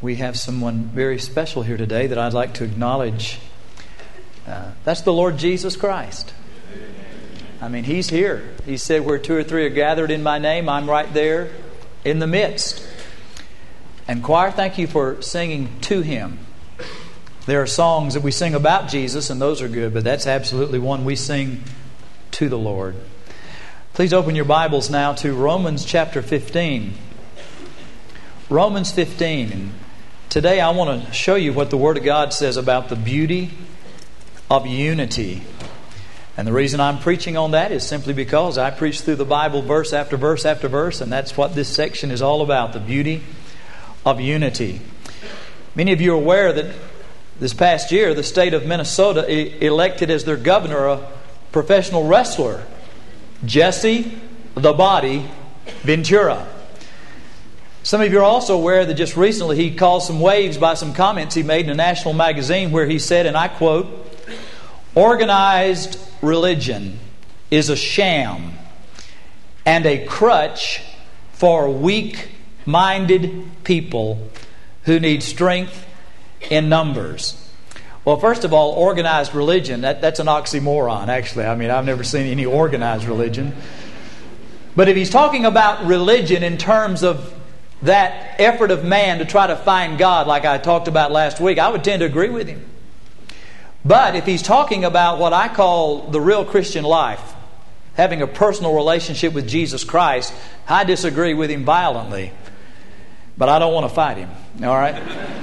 We have someone very special here today that I'd like to acknowledge. That's the Lord Jesus Christ. I mean, He's here. He said, where two or three are gathered in my name, I'm right there in the midst. And choir, thank you for singing to Him. There are songs that we sing about Jesus, and those are good, but that's absolutely one we sing to the Lord. Please open your Bibles now to Romans chapter 15. Romans 15. And today I want to show you what the Word of God says about the beauty of unity. And the reason I'm preaching on that is simply because I preach through the Bible verse after verse after verse, and that's what this section is all about, the beauty of unity. Many of you are aware that this past year the state of Minnesota elected as their governor a professional wrestler, Jesse the Body Ventura. Some of you are also aware that just recently he caused some waves by some comments he made in a national magazine where he said, and I quote, "Organized religion is a sham and a crutch for weak-minded people who need strength in numbers." Well, first of all, organized religion, that's an oxymoron, actually. I mean, I've never seen any organized religion. But if he's talking about religion in terms of that effort of man to try to find God, like I talked about last week, I would tend to agree with him. But if he's talking about what I call the real Christian life, having a personal relationship with Jesus Christ, I disagree with him violently. But I don't want to fight him, all right?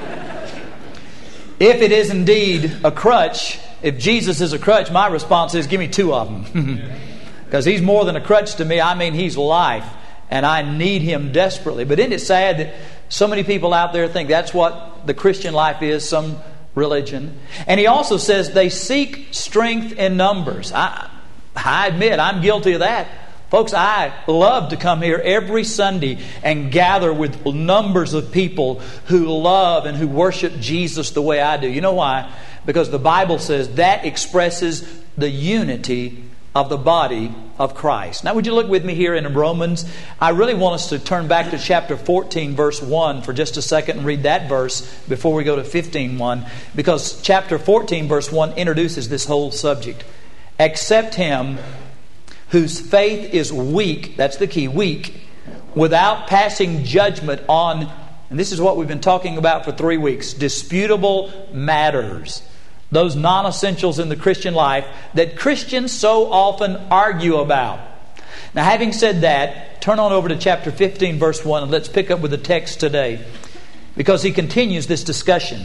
If it is indeed a crutch, if Jesus is a crutch, my response is, give me two of them. Because He's more than a crutch to me. I mean, He's life. And I need Him desperately. But isn't it sad that so many people out there think that's what the Christian life is, some religion? And he also says they seek strength in numbers. I admit I'm guilty of that. Folks, I love to come here every Sunday and gather with numbers of people who love and who worship Jesus the way I do. You know why? Because the Bible says that expresses the unity of the body of Christ. Now, would you look with me here in Romans? I really want us to turn back to chapter 14, verse 1 for just a second and read that verse before we go to 15:1, because chapter 14, verse 1 introduces this whole subject. Accept him whose faith is weak, that's the key, weak, without passing judgment on, and this is what we've been talking about for 3 weeks, disputable matters. Those non-essentials in the Christian life that Christians so often argue about. Now, having said that, turn on over to chapter 15, verse 1, and let's pick up with the text today, because he continues this discussion.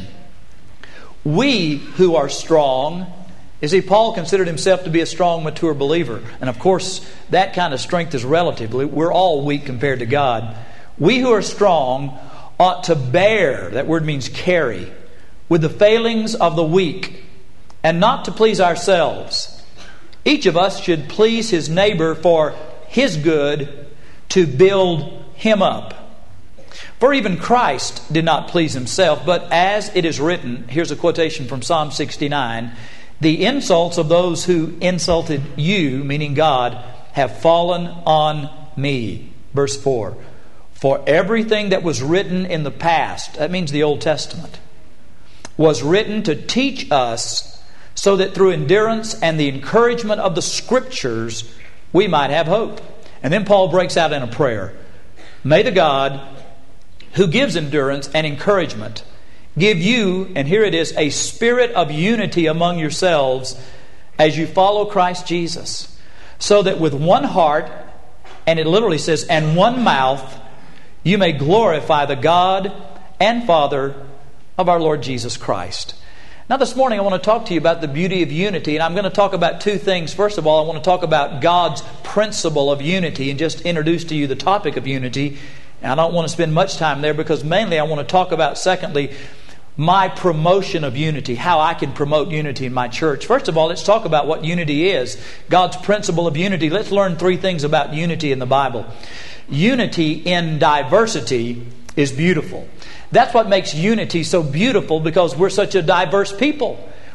We who are strong, you see, Paul considered himself to be a strong, mature believer. And of course, that kind of strength is relative. We're all weak compared to God. We who are strong ought to bear, that word means carry, with the failings of the weak, and not to please ourselves. Each of us should please his neighbor for his good, to build him up. For even Christ did not please himself, but as it is written, here's a quotation from Psalm 69, "The insults of those who insulted you," meaning God, "have fallen on me." Verse 4, "For everything that was written in the past," that means the Old Testament, "was written to teach us, so that through endurance and the encouragement of the Scriptures we might have hope." And then Paul breaks out in a prayer. "May the God who gives endurance and encouragement give you," and here it is, "a spirit of unity among yourselves as you follow Christ Jesus, so that with one heart," and it literally says, "and one mouth, you may glorify the God and Father of our Lord Jesus Christ." Now this morning I want to talk to you about the beauty of unity, and I'm going to talk about two things. First of all, I want to talk about God's principle of unity and just introduce to you the topic of unity. And I don't want to spend much time there because mainly I want to talk about, secondly, my promotion of unity, how I can promote unity in my church. First of all, let's talk about what unity is. God's principle of unity. Let's learn three things about unity in the Bible. Unity in diversity is beautiful. That's what makes unity so beautiful, because we're such a diverse people.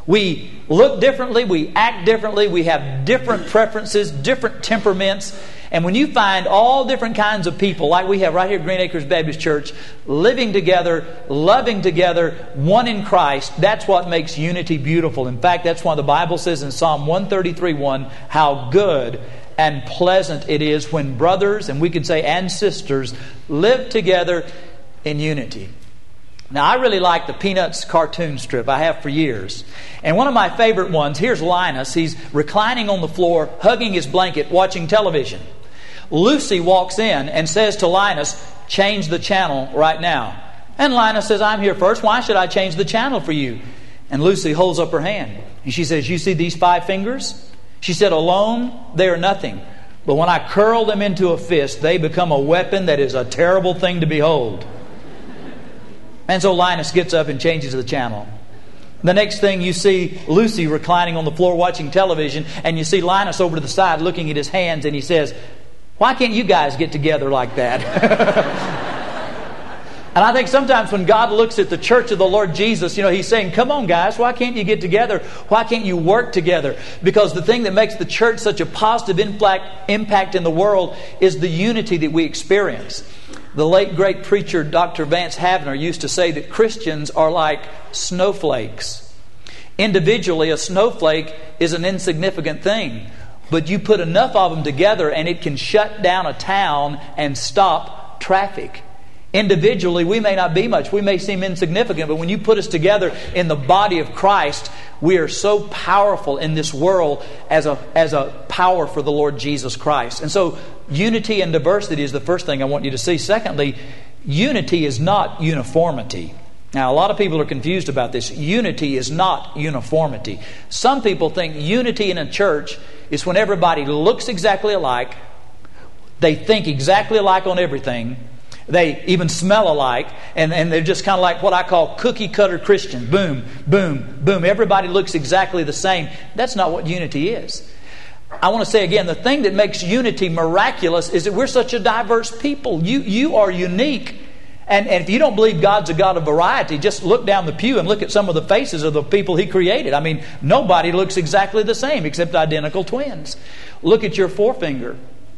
We look differently, we act differently, we have different preferences, different temperaments. And when you find all different kinds of people, like we have right here at Green Acres Baptist Church, living together, loving together, one in Christ, that's what makes unity beautiful. In fact, that's why the Bible says in Psalm 133:1, how good and pleasant it is when brothers, and we could say and sisters, live together in unity. Now, I really like the Peanuts cartoon strip. I have for years. And one of my favorite ones, here's Linus. He's reclining on the floor, hugging his blanket, watching television. Lucy walks in and says to Linus, change the channel right now. And Linus says, I'm here first. Why should I change the channel for you? And Lucy holds up her hand. And she says, you see these 5 fingers? She said, alone, they are nothing. But when I curl them into a fist, they become a weapon that is a terrible thing to behold. And so Linus gets up and changes the channel. The next thing you see Lucy reclining on the floor watching television, and you see Linus over to the side looking at his hands, and he says, why can't you guys get together like that? And I think sometimes when God looks at the church of the Lord Jesus, He's saying, come on guys, why can't you get together? Why can't you work together? Because the thing that makes the church such a positive impact in the world is the unity that we experience. The late great preacher Dr. Vance Havner used to say that Christians are like snowflakes. Individually, a snowflake is an insignificant thing. But you put enough of them together and it can shut down a town and stop traffic. Individually, we may not be much. We may seem insignificant. But when you put us together in the body of Christ, we are so powerful in this world as a power for the Lord Jesus Christ. And so unity and diversity is the first thing I want you to see. Secondly, unity is not uniformity. Now, a lot of people are confused about this. Unity is not uniformity. Some people think unity in a church is when everybody looks exactly alike, they think exactly alike on everything, they even smell alike, and they're just kind of like what I call cookie-cutter Christians. Boom, boom, boom. Everybody looks exactly the same. That's not what unity is. I want to say again, the thing that makes unity miraculous is that we're such a diverse people. You are unique. And if you don't believe God's a God of variety, just look down the pew and look at some of the faces of the people He created. I mean, nobody looks exactly the same except identical twins. Look at your forefinger.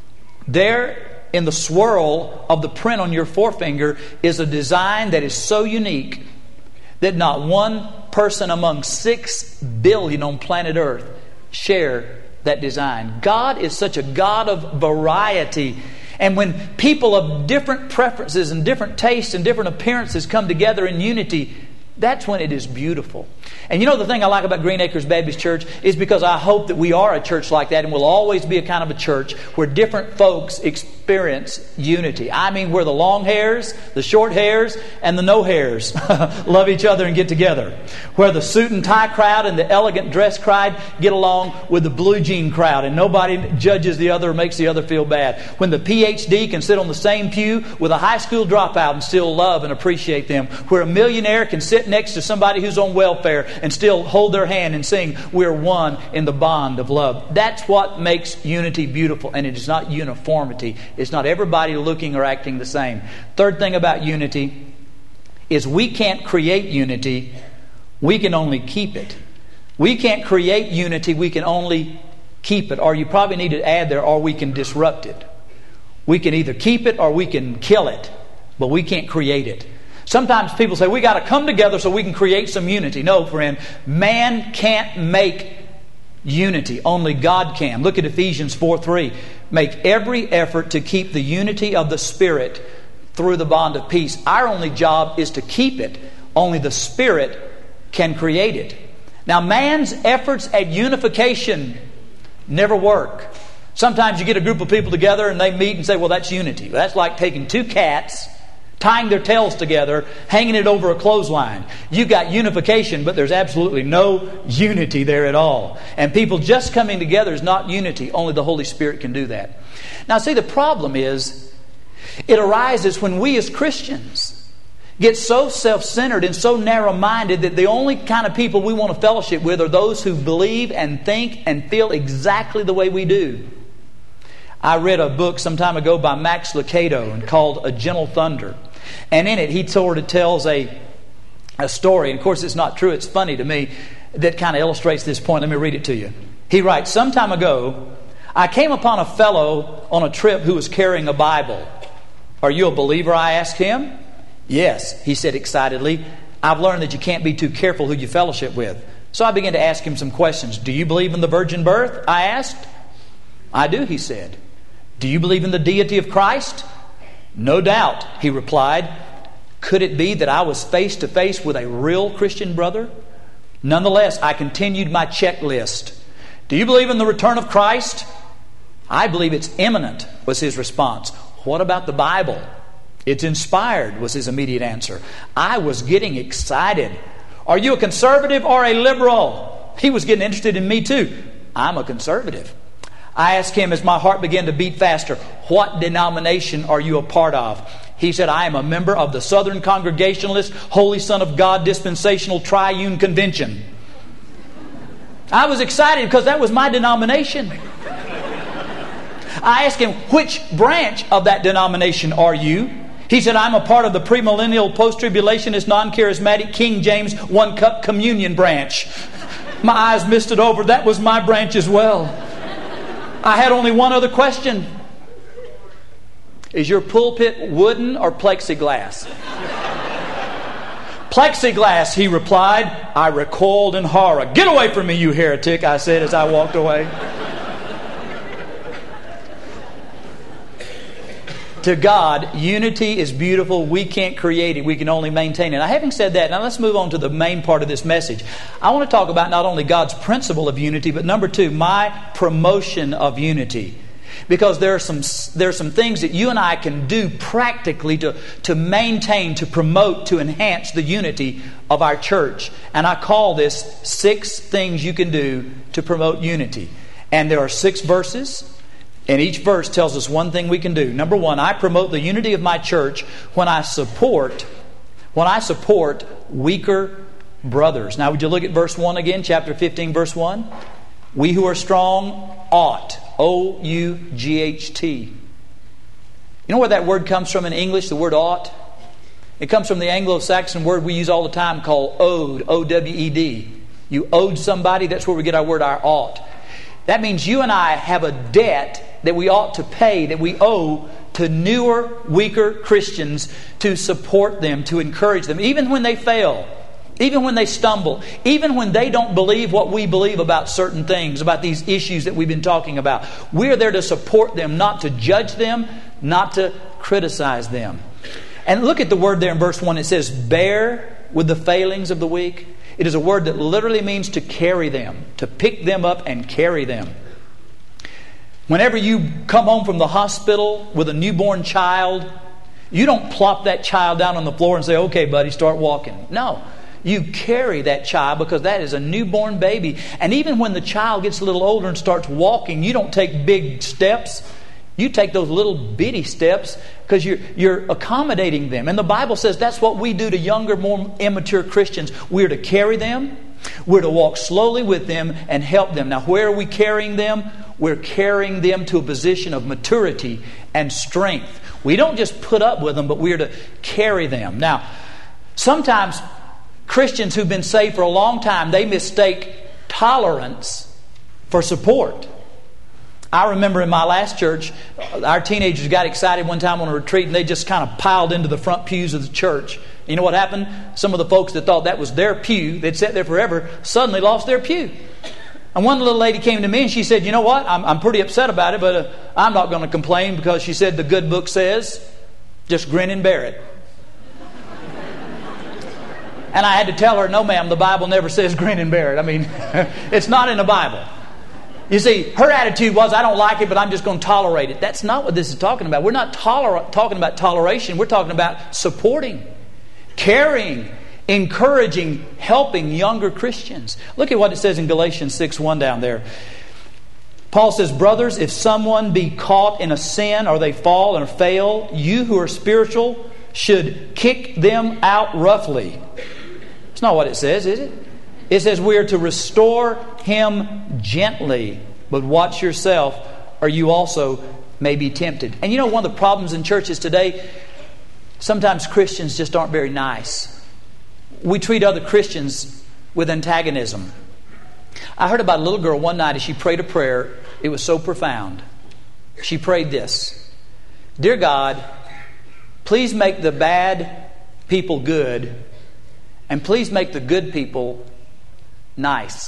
There in the swirl of the print on your forefinger is a design that is so unique that not one person among 6 billion on planet Earth share that design. God is such a God of variety. And when people of different preferences and different tastes and different appearances come together in unity, that's when it is beautiful. And the thing I like about Green Acres Baptist Church is because I hope that we are a church like that and will always be a kind of a church where different folks experience unity. I mean, where the long hairs, the short hairs, and the no hairs love each other and get together. Where the suit and tie crowd and the elegant dress crowd get along with the blue jean crowd and nobody judges the other or makes the other feel bad. When the PhD can sit on the same pew with a high school dropout and still love and appreciate them. Where a millionaire can sit next to somebody who's on welfare and still hold their hand and sing, we're one in the bond of love. That's what makes unity beautiful. And it is not uniformity. It's not everybody looking or acting the same. Third thing about unity is we can't create unity. We can only keep it. We can't create unity. We can only keep it. Or you probably need to add there, or we can disrupt it. We can either keep it or we can kill it. But we can't create it. Sometimes people say, we got to come together so we can create some unity. No, friend. Man can't make unity. Only God can. Look at Ephesians 4:3. Make every effort to keep the unity of the Spirit through the bond of peace. Our only job is to keep it. Only the Spirit can create it. Now, man's efforts at unification never work. Sometimes you get a group of people together and they meet and say, well, that's unity. That's like taking 2 cats, tying their tails together, hanging it over a clothesline. You got unification, but there's absolutely no unity there at all. And people just coming together is not unity. Only the Holy Spirit can do that. Now, see, the problem is, it arises when we as Christians get so self-centered and so narrow-minded that the only kind of people we want to fellowship with are those who believe and think and feel exactly the way we do. I read a book some time ago by Max Lucado called A Gentle Thunder. And in it, he sort of tells a story. And of course, it's not true. It's funny to me. that kind of illustrates this point. Let me read it to you. He writes, "Some time ago, I came upon a fellow on a trip who was carrying a Bible. 'Are you a believer?' I asked him. 'Yes,' he said excitedly. 'I've learned that you can't be too careful who you fellowship with.' So I began to ask him some questions. 'Do you believe in the virgin birth?' I asked. 'I do,' he said. 'Do you believe in the deity of Christ?' 'No doubt,' he replied. Could it be that I was face to face with a real Christian brother? Nonetheless, I continued my checklist. 'Do you believe in the return of Christ?' 'I believe it's imminent,' was his response. 'What about the Bible?' 'It's inspired,' was his immediate answer. I was getting excited. 'Are you a conservative or a liberal?' He was getting interested in me too. 'I'm a conservative.' I asked him as my heart began to beat faster, 'What denomination are you a part of?' He said, 'I am a member of the Southern Congregationalist Holy Son of God Dispensational Triune Convention.' I was excited because that was my denomination. I asked him, 'Which branch of that denomination are you?' He said, 'I'm a part of the premillennial, post-tribulationist, non-charismatic, King James, one-cup communion branch.' My eyes misted over. That was my branch as well. I had only one other question. 'Is your pulpit wooden or plexiglass?' 'Plexiglass,' he replied. I recoiled in horror. 'Get away from me, you heretic,' I said as I walked away. To God, unity is beautiful. We can't create it. We can only maintain it. Now, having said that, now let's move on to the main part of this message. I want to talk about not only God's principle of unity, but number two, my promotion of unity. Because there are some things that you and I can do practically to maintain, to promote, to enhance the unity of our church. And I call this 6 things you can do to promote unity. And there are 6 verses. And each verse tells us one thing we can do. Number 1, I promote the unity of my church when I support weaker brothers. Now, would you look at verse 1 again, chapter 15, verse 1? We who are strong ought. O-U-G-H-T. You know where that word comes from in English, the word ought? It comes from the Anglo-Saxon word we use all the time called owed, O-W-E-D. You owed somebody, that's where we get our word, our ought. That means you and I have a debt that we ought to pay, that we owe to newer, weaker Christians to support them, to encourage them, even when they fail, even when they stumble, even when they don't believe what we believe about certain things, about these issues that we've been talking about. We're there to support them, not to judge them, not to criticize them. And look at the word there in verse 1. It says, bear with the failings of the weak. It is a word that literally means to carry them, to pick them up and carry them. Whenever you come home from the hospital with a newborn child, you don't plop that child down on the floor and say, okay, buddy, start walking. No. You carry that child because that is a newborn baby. And even when the child gets a little older and starts walking, you don't take big steps. You take those little bitty steps because you're accommodating them. And the Bible says that's what we do to younger, more immature Christians. We're to carry them. We're to walk slowly with them and help them. Now, where are we carrying them? We're carrying them to a position of maturity and strength. We don't just put up with them, but we're to carry them. Now, sometimes Christians who've been saved for a long time, they mistake tolerance for support. I remember in my last church, our teenagers got excited one time on a retreat and they just kind of piled into the front pews of the church. You know what happened? Some of the folks that thought that was their pew, they'd sat there forever, suddenly lost their pew. And one little lady came to me and she said, you know what? I'm pretty upset about it, but I'm not going to complain because she said the good book says, just grin and bear it. And I had to tell her, no ma'am, the Bible never says grin and bear it. I mean, it's not in the Bible. You see, her attitude was, I don't like it, but I'm just going to tolerate it. That's not what this is talking about. We're not talking about toleration. We're talking about supporting, carrying, encouraging, helping younger Christians. Look at what it says in Galatians 6:1 down there. Paul says, brothers, if someone be caught in a sin or they fall or fail, you who are spiritual should kick them out roughly. It's not what it says, is it? It says we are to restore him gently, but watch yourself, or you also may be tempted. And you know, one of the problems in churches today, sometimes Christians just aren't very nice. We treat other Christians with antagonism. I heard about a little girl one night as she prayed a prayer. It was so profound. She prayed this: Dear God, please make the bad people good, and please make the good people nice.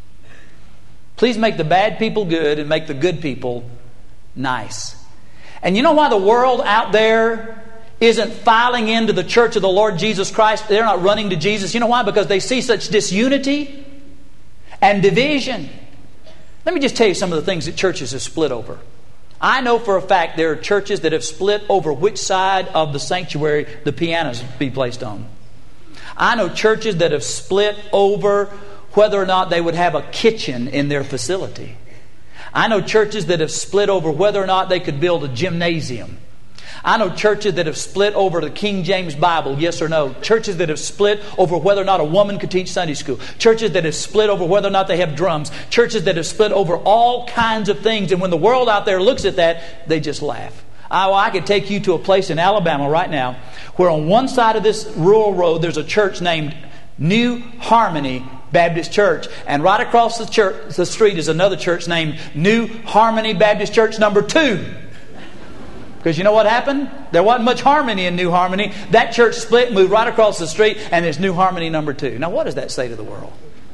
Please make the bad people good and make the good people nice. And you know why the world out there isn't filing into the church of the Lord Jesus Christ? They're not running to Jesus. You know why? Because they see such disunity and division. Let me just tell you some of the things that churches have split over. I know for a fact there are churches that have split over which side of the sanctuary the pianos be placed on. I know churches that have split over whether or not they would have a kitchen in their facility. I know churches that have split over whether or not they could build a gymnasium. I know churches that have split over the King James Bible, yes or no. Churches that have split over whether or not a woman could teach Sunday school. Churches that have split over whether or not they have drums. Churches that have split over all kinds of things. And when the world out there looks at that, they just laugh. I could take you to a place in Alabama right now where on one side of this rural road there's a church named New Harmony Baptist Church. And right across the street is another church named New Harmony Baptist Church number 2. Because you know what happened? There wasn't much harmony in New Harmony. That church split, moved right across the street, and there's New Harmony number 2. Now what does that say to the world?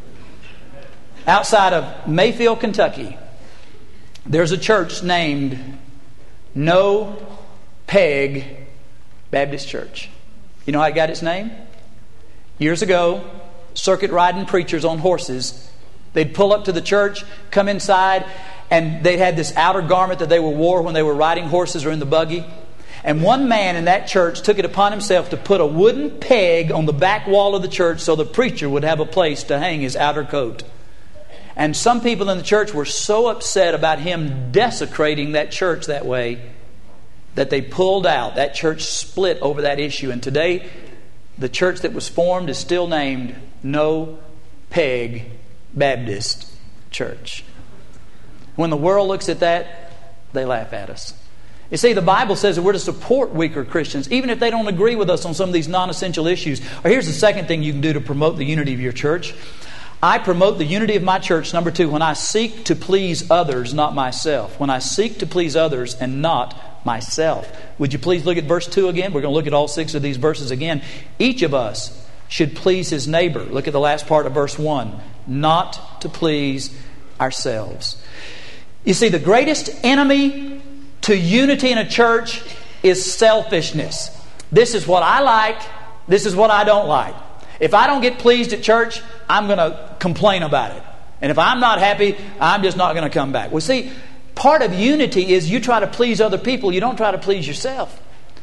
Outside of Mayfield, Kentucky, there's a church named No Peg Baptist Church. You know how it got its name? Years ago, circuit riding preachers on horses, they'd pull up to the church, come inside, and they had this outer garment that they wore when they were riding horses or in the buggy. And one man in that church took it upon himself to put a wooden peg on the back wall of the church so the preacher would have a place to hang his outer coat. And some people in the church were so upset about him desecrating that church that way that they pulled out. That church split over that issue. And today, the church that was formed is still named No Peg Baptist Church. When the world looks at that, they laugh at us. You see, the Bible says that we're to support weaker Christians, even if they don't agree with us on some of these non-essential issues. Or here's the second thing you can do to promote the unity of your church. I promote the unity of my church, number 2, when I seek to please others, not myself. When I seek to please others and not myself. Would you please look at verse 2 again? We're going to look at all 6 of these verses again. Each of us should please his neighbor. Look at the last part of verse 1. Not to please ourselves. You see, the greatest enemy to unity in a church is selfishness. This is what I like. This is what I don't like. If I don't get pleased at church, I'm going to complain about it. And if I'm not happy, I'm just not going to come back. Well, see, part of unity is you try to please other people. You don't try to please yourself.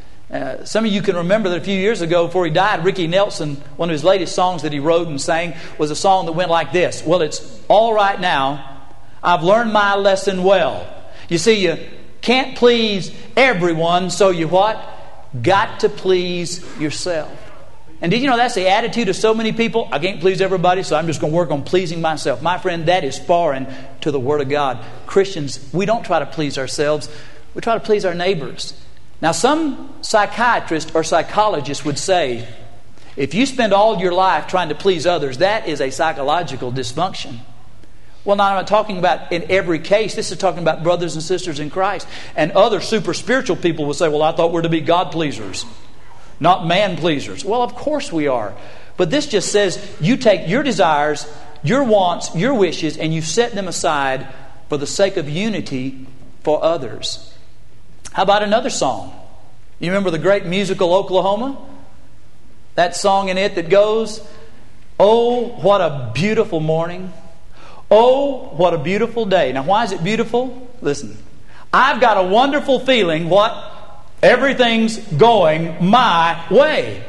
Some of you can remember that a few years ago, before he died, Ricky Nelson, one of his latest songs that he wrote and sang was a song that went like this. Well, it's all right now. I've learned my lesson well. You see, you can't please everyone, so you what? Got to please yourself. And did you know that's the attitude of so many people? I can't please everybody, so I'm just going to work on pleasing myself. My friend, that is foreign to the Word of God. Christians, we don't try to please ourselves. We try to please our neighbors. Now, some psychiatrist or psychologist would say, if you spend all your life trying to please others, that is a psychological dysfunction. Well, now I'm not talking about in every case. This is talking about brothers and sisters in Christ. And other super spiritual people will say, well, I thought we're to be God pleasers, not man pleasers. Well, of course we are. But this just says you take your desires, your wants, your wishes, and you set them aside for the sake of unity for others. How about another song? You remember the great musical Oklahoma? That song in it that goes, oh, what a beautiful morning. Oh, what a beautiful day. Now, why is it beautiful? Listen, I've got a wonderful feeling, what? Everything's going my way.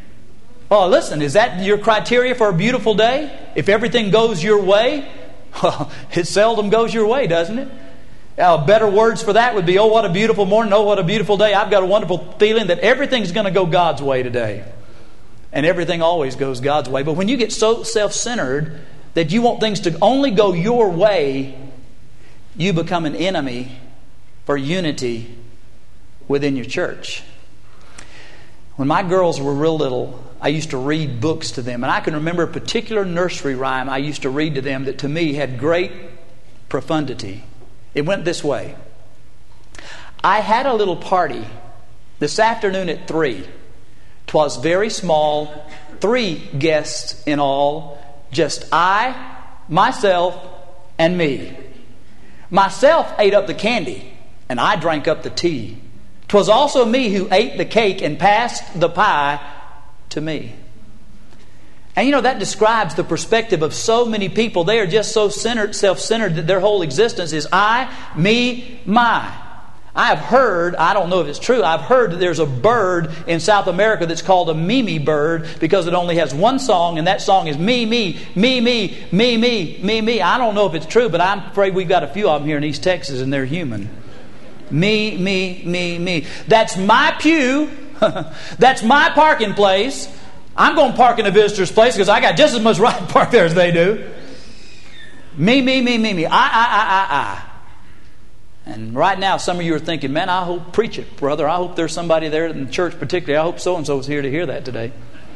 Oh, listen, is that your criteria for a beautiful day? If everything goes your way? Well, it seldom goes your way, doesn't it? Better words for that would be, oh, what a beautiful morning. Oh, what a beautiful day. I've got a wonderful feeling that everything's going to go God's way today. And everything always goes God's way. But when you get so self-centered that you want things to only go your way, you become an enemy for unity within your church. When my girls were real little, I used to read books to them. And I can remember a particular nursery rhyme I used to read to them that to me had great profundity. It went this way. I had a little party this afternoon at 3. 'Twas very small, 3 guests in all, just I, myself, and me. Myself ate up the candy, and I drank up the tea. 'Twas also me who ate the cake and passed the pie to me. And you know, that describes the perspective of so many people. They are just so self-centered that their whole existence is I, me, my. I have heard, I don't know if it's true, I've heard that there's a bird in South America that's called a Mimi bird because it only has one song, and that song is me, me, me, me, me, me, me, me. I don't know if it's true, but I'm afraid we've got a few of them here in East Texas, and they're human. Me, me, me, me. That's my pew. That's my parking place. I'm going to park in a visitor's place because I got just as much right to park there as they do. Me, me, me, me, me. I. And right now, some of you are thinking, man, I hope, preach it, brother. I hope there's somebody there in the church particularly. I hope so-and-so is here to hear that today.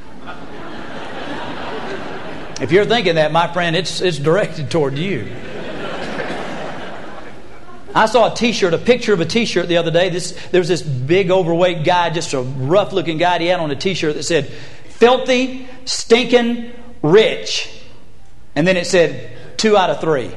If you're thinking that, my friend, it's directed toward you. I saw a picture of a t-shirt the other day. There was this big overweight guy, just a rough-looking guy. He had on a t-shirt that said, filthy, stinking, rich. And then it said, 2 out of 3.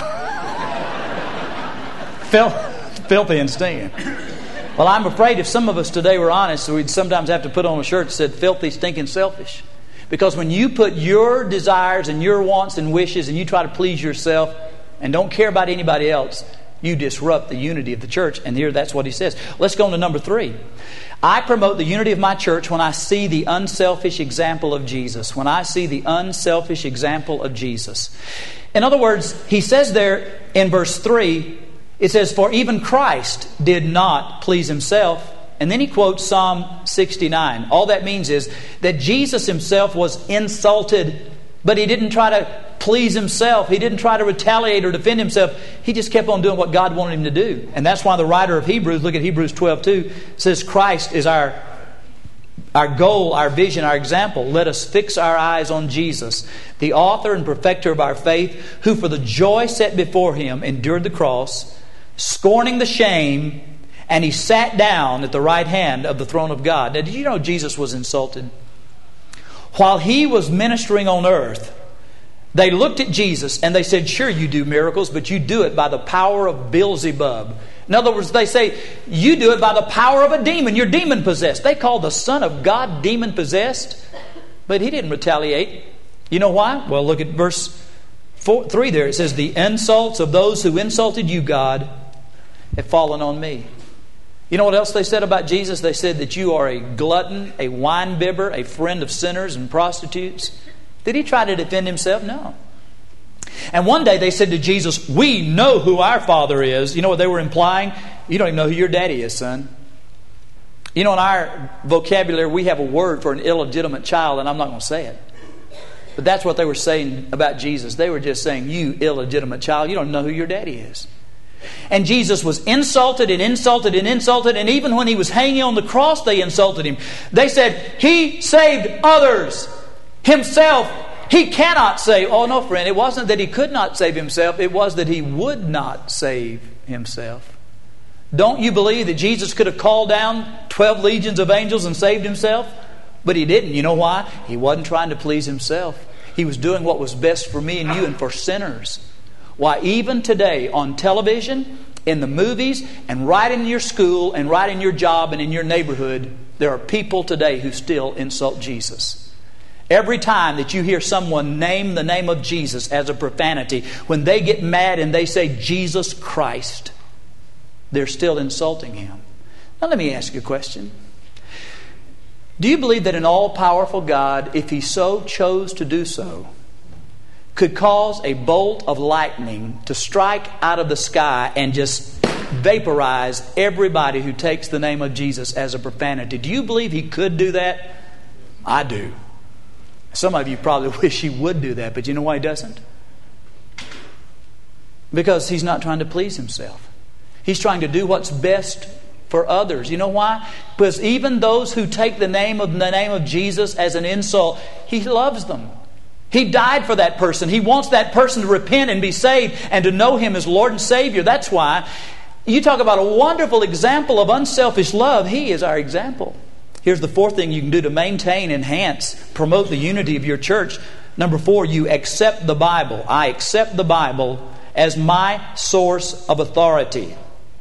Filthy and stinking. Well, I'm afraid if some of us today were honest, we'd sometimes have to put on a shirt that said filthy, stinking, selfish. Because when you put your desires and your wants and wishes and you try to please yourself and don't care about anybody else, you disrupt the unity of the church. And here that's what he says. Let's go on to number 3. I promote the unity of my church when I see the unselfish example of Jesus. When I see the unselfish example of Jesus. In other words, he says there in verse 3, it says, for even Christ did not please himself. And then he quotes Psalm 69. All that means is that Jesus himself was insulted, but he didn't try to please himself. He didn't try to retaliate or defend himself. He just kept on doing what God wanted him to do. And that's why the writer of Hebrews, look at Hebrews 12:2, says Christ is our goal, our vision, our example. Let us fix our eyes on Jesus, the author and perfecter of our faith, who for the joy set before him endured the cross, scorning the shame, and he sat down at the right hand of the throne of God. Now, did you know Jesus was insulted? While he was ministering on earth, they looked at Jesus and they said, sure, you do miracles, but you do it by the power of Beelzebub. In other words, they say, you do it by the power of a demon. You're demon-possessed. They called the Son of God demon-possessed, but he didn't retaliate. You know why? Well, look at verse 3 there. It says, the insults of those who insulted you, God, have fallen on me. You know what else they said about Jesus? They said that you are a glutton, a wine-bibber, a friend of sinners and prostitutes. Did he try to defend himself? No. And one day they said to Jesus, we know who our Father is. You know what they were implying? You don't even know who your daddy is, son. You know, in our vocabulary, we have a word for an illegitimate child, and I'm not going to say it. But that's what they were saying about Jesus. They were just saying, you illegitimate child, you don't know who your daddy is. And Jesus was insulted and insulted and insulted. And even when he was hanging on the cross, they insulted him. They said, he saved others. Himself, he cannot save. Oh no, friend, it wasn't that he could not save himself. It was that he would not save himself. Don't you believe that Jesus could have called down 12 legions of angels and saved himself? But he didn't. You know why? He wasn't trying to please himself. He was doing what was best for me and you and for sinners. Why, even today on television, in the movies, and right in your school, and right in your job, and in your neighborhood, there are people today who still insult Jesus. Every time that you hear someone name the name of Jesus as a profanity, when they get mad and they say Jesus Christ, they're still insulting him. Now let me ask you a question. Do you believe that an all-powerful God, if he so chose to do so, could cause a bolt of lightning to strike out of the sky and just vaporize everybody who takes the name of Jesus as a profanity? Do you believe he could do that? I do. Some of you probably wish he would do that, but you know why he doesn't? Because he's not trying to please himself. He's trying to do what's best for others. You know why? Because even those who take the name of Jesus as an insult, He loves them. He died for that person. He wants that person to repent and be saved and to know Him as Lord and Savior. That's why you talk about a wonderful example of unselfish love. He is our example. Here's the fourth thing you can do to maintain, enhance, promote the unity of your church. Number 4, you accept the Bible. I accept the Bible as my source of authority.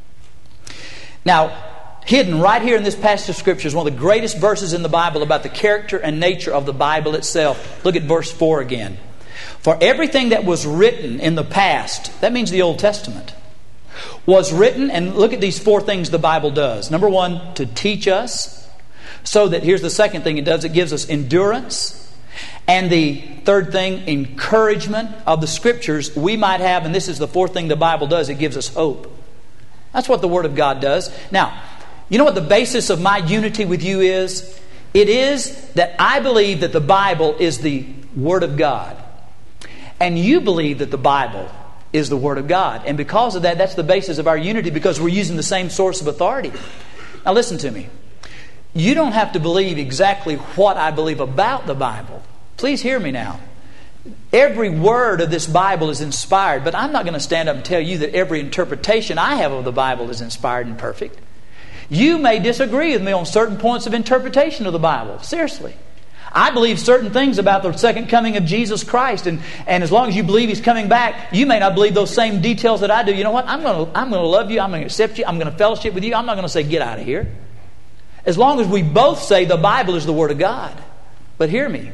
Now, hidden right here in this passage of Scripture is one of the greatest verses in the Bible about the character and nature of the Bible itself. Look at verse 4 again. For everything that was written in the past, that means the Old Testament, was written, and look at these 4 things the Bible does. Number 1, to teach us, so that, here's the second thing it does, it gives us endurance. And the third thing, encouragement of the Scriptures we might have, and this is the 4th thing the Bible does, it gives us hope. That's what the Word of God does. Now, you know what the basis of my unity with you is? It is that I believe that the Bible is the Word of God. And you believe that the Bible is the Word of God. And because of that, that's the basis of our unity, because we're using the same source of authority. Now listen to me. You don't have to believe exactly what I believe about the Bible. Please hear me now. Every word of this Bible is inspired, but I'm not going to stand up and tell you that every interpretation I have of the Bible is inspired and perfect. You may disagree with me on certain points of interpretation of the Bible. Seriously. I believe certain things about the second coming of Jesus Christ, and as long as you believe He's coming back, you may not believe those same details that I do. You know what? I'm going to love you. I'm going to accept you. I'm going to fellowship with you. I'm not going to say, get out of here. As long as we both say the Bible is the Word of God. But hear me.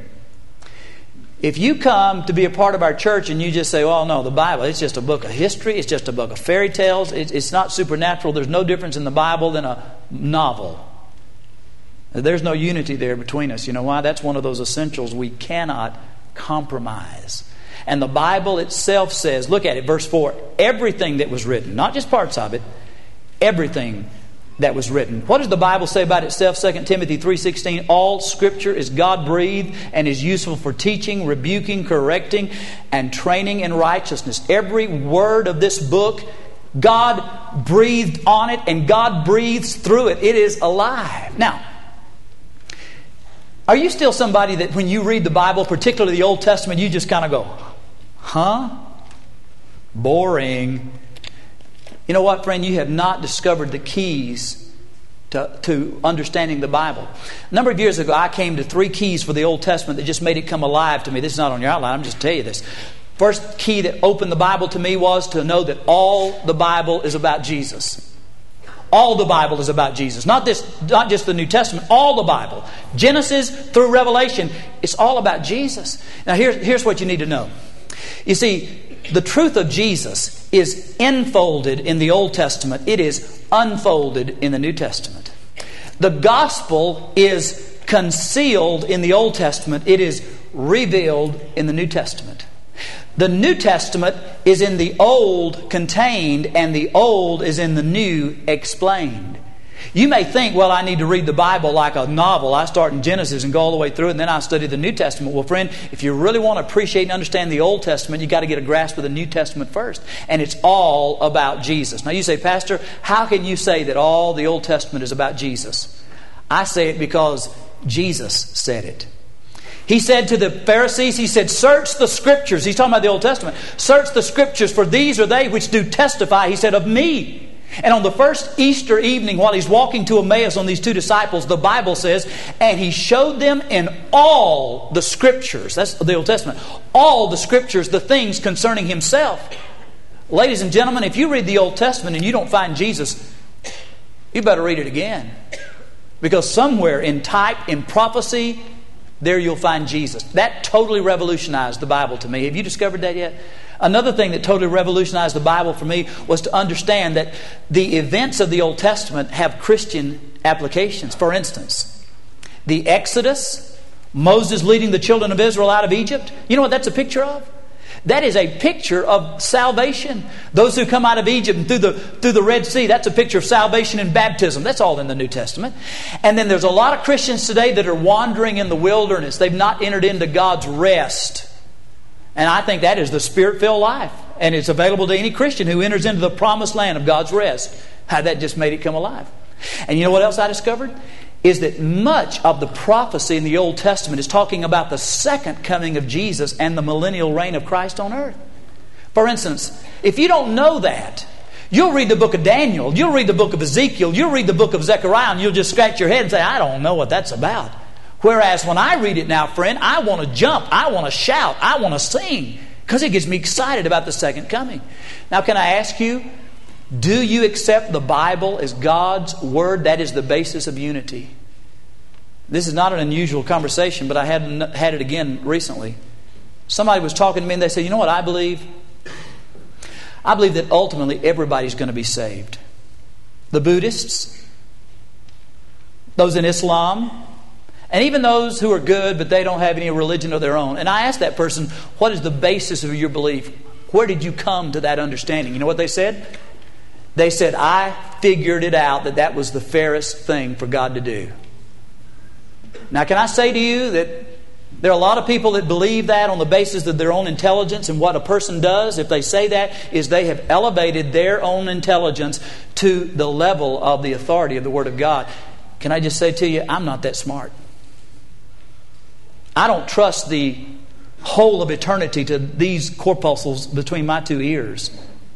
If you come to be a part of our church and you just say, well, no, the Bible, it's just a book of history. It's just a book of fairy tales. It's not supernatural. There's no difference in the Bible than a novel. There's no unity there between us. You know why? That's one of those essentials we cannot compromise. And the Bible itself says, look at it, verse 4, everything that was written, not just parts of it, everything that was written. What does the Bible say about itself? 2 Timothy 3:16, all Scripture is God-breathed and is useful for teaching, rebuking, correcting, and training in righteousness. Every word of this book, God breathed on it and God breathes through it. It is alive. Now, are you still somebody that when you read the Bible, particularly the Old Testament, you just kind of go, huh? Boring. You know what, friend? You have not discovered the keys to understanding the Bible. A number of years ago, I came to 3 keys for the Old Testament that just made it come alive to me. This is not on your outline. I'm just telling you this. First key that opened the Bible to me was to know that all the Bible is about Jesus. All the Bible is about Jesus. Not just the New Testament. All the Bible. Genesis through Revelation. It's all about Jesus. Now here's what you need to know. You see, the truth of Jesus is enfolded in the Old Testament. It is unfolded in the New Testament. The gospel is concealed in the Old Testament. It is revealed in the New Testament. The New Testament is in the Old contained, and the Old is in the New explained. You may think, well, I need to read the Bible like a novel. I start in Genesis and go all the way through it, and then I study the New Testament. Well, friend, if you really want to appreciate and understand the Old Testament, you've got to get a grasp of the New Testament first. And it's all about Jesus. Now you say, Pastor, how can you say that all the Old Testament is about Jesus? I say it because Jesus said it. He said to the Pharisees, He said, search the Scriptures. He's talking about the Old Testament. Search the Scriptures, for these are they which do testify, He said, of me. And on the first Easter evening, while He's walking to Emmaus on these 2 disciples, the Bible says, and He showed them in all the Scriptures, that's the Old Testament, all the Scriptures, the things concerning Himself. Ladies and gentlemen, if you read the Old Testament and you don't find Jesus, you better read it again. Because somewhere in type, in prophecy, there you'll find Jesus. That totally revolutionized the Bible to me. Have you discovered that yet? Another thing that totally revolutionized the Bible for me was to understand that the events of the Old Testament have Christian applications. For instance, the Exodus, Moses leading the children of Israel out of Egypt. You know what that's a picture of? That is a picture of salvation. Those who come out of Egypt and through the Red Sea, that's a picture of salvation and baptism. That's all in the New Testament. And then there's a lot of Christians today that are wandering in the wilderness. They've not entered into God's rest. And I think that is the Spirit-filled life. And it's available to any Christian who enters into the promised land of God's rest. How that just made it come alive. And you know what else I discovered? Is that much of the prophecy in the Old Testament is talking about the second coming of Jesus and the millennial reign of Christ on earth. For instance, if you don't know that, you'll read the book of Daniel, you'll read the book of Ezekiel, you'll read the book of Zechariah, and you'll just scratch your head and say, I don't know what that's about. Whereas when I read it now, friend, I want to jump, I want to shout, I want to sing, because it gets me excited about the second coming. Now, can I ask you, do you accept the Bible as God's Word? That is the basis of unity. This is not an unusual conversation, but I had it again recently. Somebody was talking to me and they said, you know what I believe? I believe that ultimately everybody's going to be saved. The Buddhists, those in Islam, and even those who are good but they don't have any religion of their own. And I asked that person, what is the basis of your belief? Where did you come to that understanding? You know what they said? They said, I figured it out that was the fairest thing for God to do. Now, can I say to you that there are a lot of people that believe that on the basis of their own intelligence, and what a person does if they say that is they have elevated their own intelligence to the level of the authority of the Word of God. Can I just say to you, I'm not that smart. I don't trust the whole of eternity to these corpuscles between my two ears.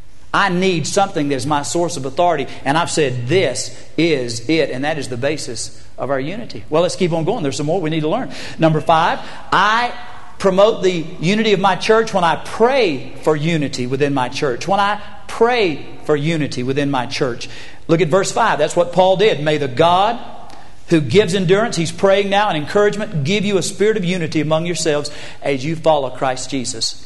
I need something that's my source of authority, and I've said this is it, and that is the basis of our unity. Well, let's keep on going. There's some more we need to learn. Number 5, I promote the unity of my church when I pray for unity within my church. When I pray for unity within my church. Look at verse 5. That's what Paul did. May the God who gives endurance, he's praying now, and encouragement, give you a spirit of unity among yourselves as you follow Christ Jesus.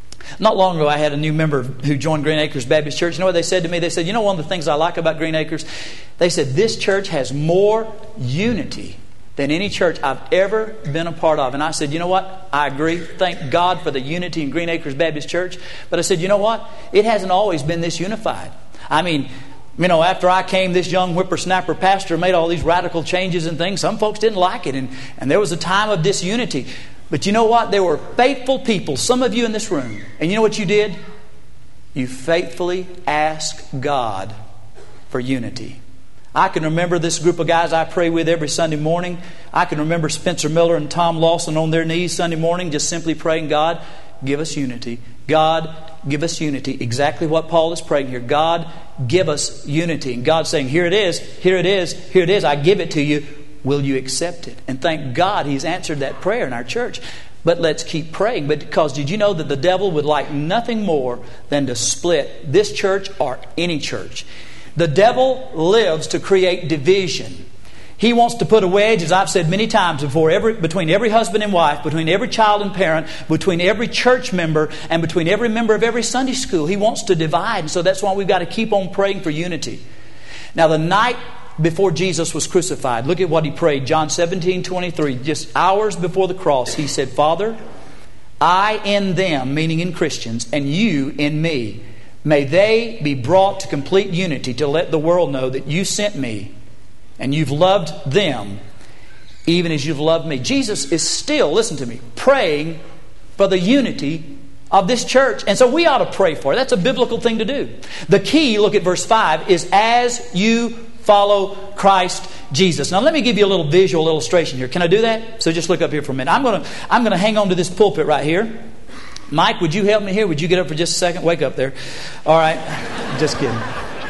Not long ago, I had a new member who joined Green Acres Baptist Church. You know what they said to me? They said, you know one of the things I like about Green Acres? They said, this church has more unity than any church I've ever been a part of. And I said, you know what? I agree. Thank God for the unity in Green Acres Baptist Church. But I said, you know what? It hasn't always been this unified. I mean, you know, after I came, this young whippersnapper pastor made all these radical changes and things. Some folks didn't like it. And there was a time of disunity. But you know what? There were faithful people, some of you in this room. And you know what you did? You faithfully asked God for unity. I can remember this group of guys I pray with every Sunday morning. I can remember Spencer Miller and Tom Lawson on their knees Sunday morning just simply praying, God, give us unity. God, give us unity. Exactly what Paul is praying here. God, give us unity. And God's saying, here it is, here it is, here it is. I give it to you. Will you accept it? And thank God He's answered that prayer in our church. But let's keep praying. But because did you know that the devil would like nothing more than to split this church or any church? The devil lives to create division. He wants to put a wedge, as I've said many times before, between every husband and wife, between every child and parent, between every church member, and between every member of every Sunday school. He wants to divide. And so that's why we've got to keep on praying for unity. Now, the night before Jesus was crucified, look at what He prayed. John 17:23, just hours before the cross, He said, Father, I in them, meaning in Christians, and you in me, may they be brought to complete unity to let the world know that you sent me and you've loved them even as you've loved me. Jesus is still, listen to me, praying for the unity of this church. And so we ought to pray for it. That's a biblical thing to do. The key, look at verse 5, is as you follow Christ Jesus. Now let me give you a little visual illustration here. Can I do that? So just look up here for a minute. I'm going to hang on to this pulpit right here. Mike, would you help me here? Would you get up for just a second? Wake up there. All right. Just kidding.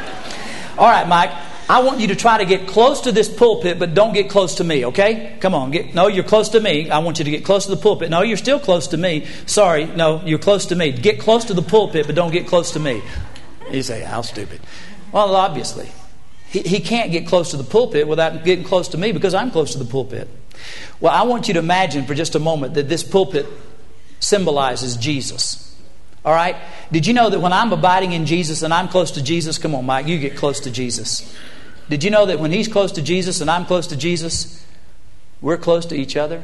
All right, Mike. I want you to try to get close to this pulpit, but don't get close to me, okay? Come on. No, you're close to me. I want you to get close to the pulpit. No, you're still close to me. Sorry. No, you're close to me. Get close to the pulpit, but don't get close to me. You say, how stupid. Well, obviously. He can't get close to the pulpit without getting close to me because I'm close to the pulpit. Well, I want you to imagine for just a moment that this pulpit symbolizes Jesus. All right? Did you know that when I'm abiding in Jesus and I'm close to Jesus, come on, Mike, you get close to Jesus. Did you know that when He's close to Jesus and I'm close to Jesus, we're close to each other?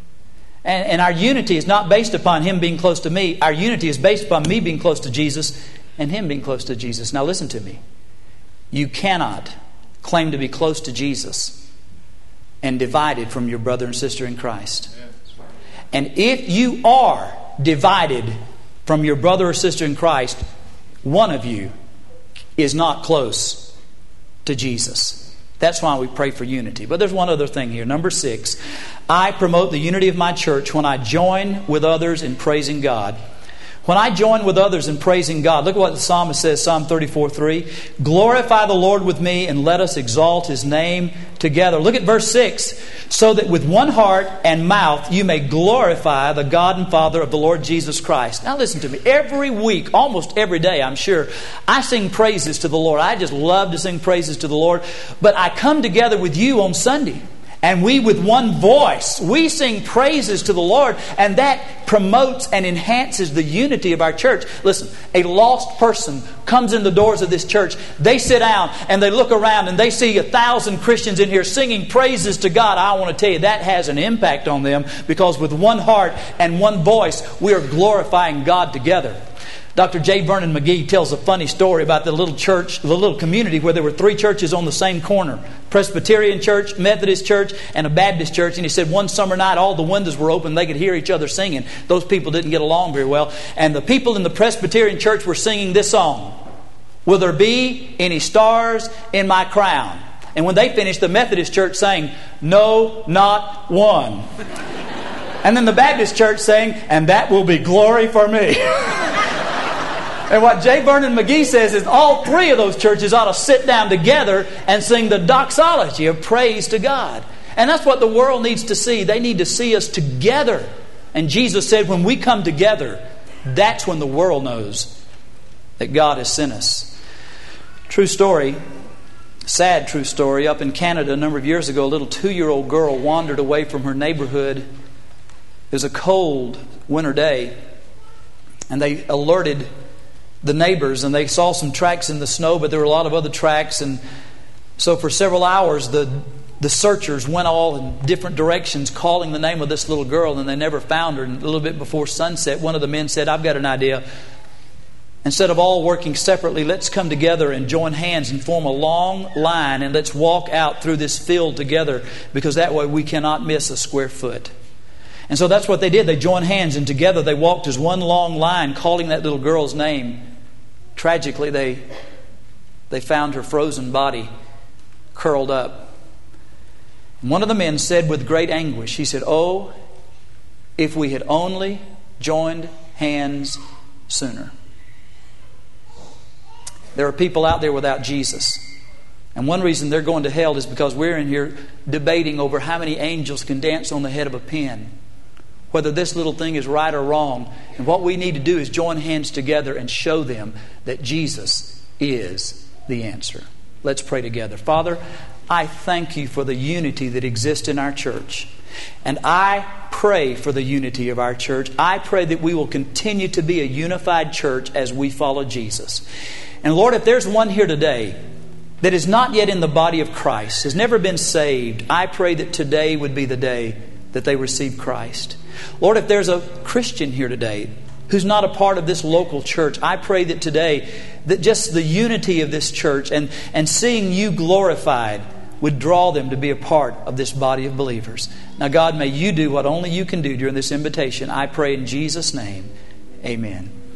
And our unity is not based upon Him being close to me. Our unity is based upon me being close to Jesus and Him being close to Jesus. Now listen to me. You cannot claim to be close to Jesus and divided from your brother and sister in Christ. And if you are divided from your brother or sister in Christ, one of you is not close to Jesus. That's why we pray for unity. But there's one other thing here. Number 6, I promote the unity of my church when I join with others in praising God. When I join with others in praising God, look at what the psalmist says, Psalm 34:3. Glorify the Lord with me and let us exalt His name together. Look at verse 6. So that with one heart and mouth you may glorify the God and Father of the Lord Jesus Christ. Now listen to me. Every week, almost every day, I'm sure, I sing praises to the Lord. I just love to sing praises to the Lord. But I come together with you on Sunday. And we, with one voice, we sing praises to the Lord, and that promotes and enhances the unity of our church. Listen, a lost person comes in the doors of this church. They sit down and they look around and they see 1,000 Christians in here singing praises to God. I want to tell you, that has an impact on them, because with one heart and one voice, we are glorifying God together. Dr. J. Vernon McGee tells a funny story about the little church, the little community where there were 3 churches on the same corner. Presbyterian church, Methodist church, and a Baptist church. And he said one summer night all the windows were open. They could hear each other singing. Those people didn't get along very well. And the people in the Presbyterian church were singing this song. Will there be any stars in my crown? And when they finished, the Methodist church sang, no, not one. And then the Baptist church sang, and that will be glory for me. And what J. Vernon McGee says is all 3 of those churches ought to sit down together and sing the doxology of praise to God. And that's what the world needs to see. They need to see us together. And Jesus said when we come together, that's when the world knows that God has sent us. True story, sad true story. Up in Canada a number of years ago, a little 2-year-old girl wandered away from her neighborhood. It was a cold winter day. And they alerted the neighbors, and they saw some tracks in the snow, but there were a lot of other tracks. And so for several hours the searchers went all in different directions calling the name of this little girl, and they never found her. And a little bit before sunset, one of the men said, I've got an idea. Instead of all working separately, let's come together and join hands and form a long line, and let's walk out through this field together, because that way we cannot miss a square foot. And so that's what they did. They joined hands, and together they walked as one long line, calling that little girl's name. Tragically, they found her frozen body curled up. And one of the men said with great anguish, he said, oh, if we had only joined hands sooner. There are people out there without Jesus. And one reason they're going to hell is because we're in here debating over how many angels can dance on the head of a pin, whether this little thing is right or wrong. And what we need to do is join hands together and show them that Jesus is the answer. Let's pray together. Father, I thank you for the unity that exists in our church. And I pray for the unity of our church. I pray that we will continue to be a unified church as we follow Jesus. And Lord, if there's one here today that is not yet in the body of Christ, has never been saved, I pray that today would be the day that they receive Christ. Lord, if there's a Christian here today who's not a part of this local church, I pray that today that just the unity of this church and seeing you glorified would draw them to be a part of this body of believers. Now, God, may you do what only you can do during this invitation. I pray in Jesus' name. Amen.